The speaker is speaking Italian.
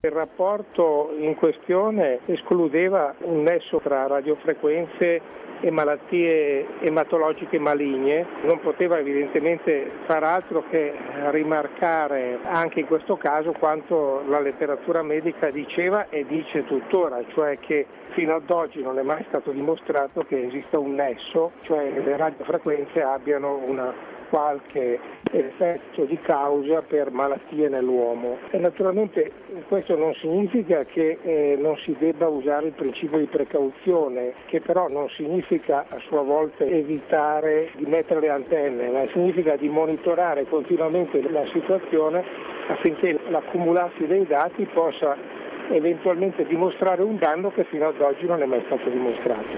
Il rapporto in questione escludeva un nesso tra radiofrequenze e malattie ematologiche maligne, non poteva evidentemente far altro che rimarcare anche in questo caso quanto la letteratura medica diceva e dice tuttora, cioè che fino ad oggi non è mai stato dimostrato che esista un nesso, cioè che le radiofrequenze abbiano una qualche effetto di causa per malattie nell'uomo. E naturalmente questo non significa che non si debba usare il principio di precauzione, che però non significa a sua volta evitare di mettere le antenne, ma significa di monitorare continuamente la situazione affinché l'accumularsi dei dati possa eventualmente dimostrare un danno che fino ad oggi non è mai stato dimostrato.